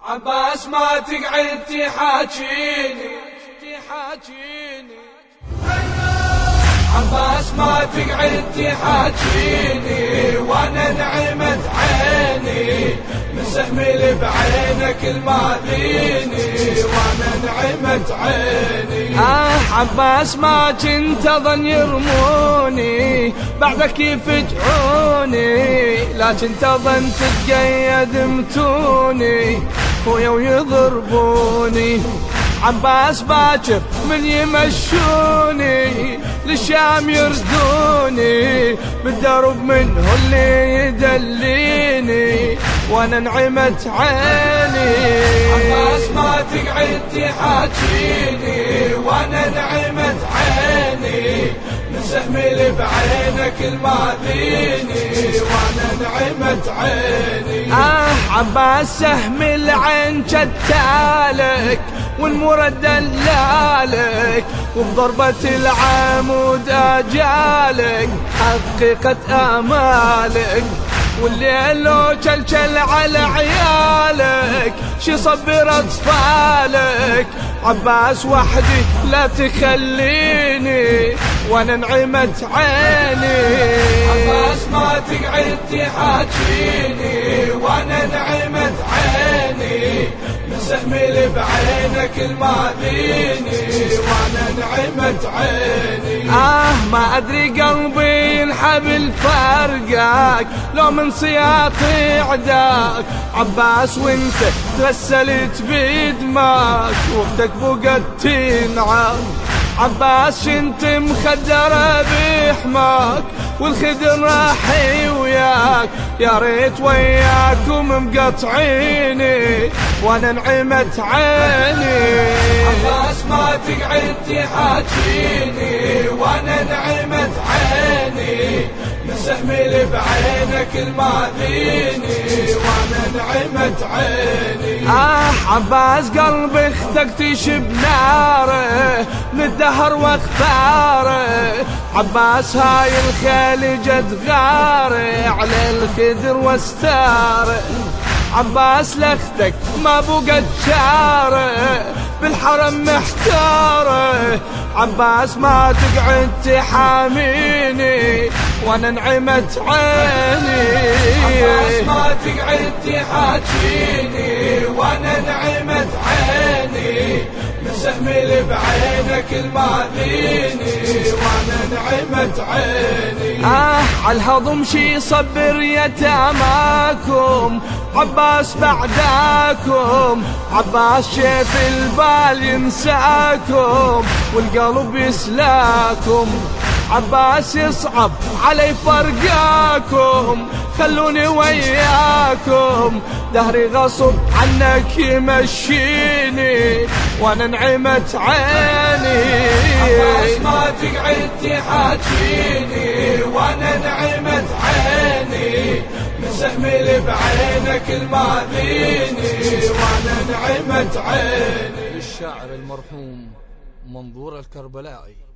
عباس ما تقعد تحاجيني عباس ما تقعد تحاجيني وانا نعمت عيني من سهم اللي بعينك الماذيني وانا نعمت عيني. عباس ما كنت اظن يرموني بعدك يفجعوني، لكن تظن تتقيد متوني خويا ويضربوني. عباس باكر من يمشوني للشام يردوني، بالدرب منه اللي يدليني وانا نعمت عيني. عباس ما تقعد تحاجيني وانا نعمت عيني من سهم اللي بعينك الماذيني وانا نعمت عيني. عباس سهم العين جتالك والمرد دلالك، وبضربة العمود أجالك حققت آمالك، والليل لو جلجل على عيالك شي صبر أطفالك. عباس وحدي لا تخليني وانا نعمت عيني. عباس ما تقعد تحاجيني وانا نعمت عيني من سهم اللي بعينك الماذيني وانا نعمت عيني. ما ادري قلبي ينحب فرقك لو من سياطي عداك. عباس وانت تغسلت بدماك واختك بقت تنعم. عباس شنت مخدرة بحماك والخدر راحي وياك، يا ريت وياكم مقطعيني وانا نعمت عيني. عباس ما تقعد تحاجيني وانا نعمت عيني من سهم اللي بعينك الماذيني وانا نعمت عيني. عباس قلب اختك تشب ناره من الدهر واختاره. عباس هاي الخيل جد غاره على الخدر واستاره. عباس لاختك ما بقت شاره بالحرم محتاره. عباس ما تقعد تحاميني وانا نعمت عيني. عباس ما تقعد تحاجيني وانا نعمت عيني من سهم اللي بعينك الماذيني وانا نعمت عيني. عالهضم شي صبر يتاماكم، عباس بعداكم. عباس شيف البال ينساكم والقلب يسلاكم. عباس يصعب علي فرقاكم خلوني وياكم، دهري غصب عنك يمشيني وانا نعمت عيني. عباس ما تقعد تحاجيني وانا نعمت عيني من سهم اللي بعينك الماذيني وانا نعمت عيني. للشاعر المرحوم منظور الكربلائي.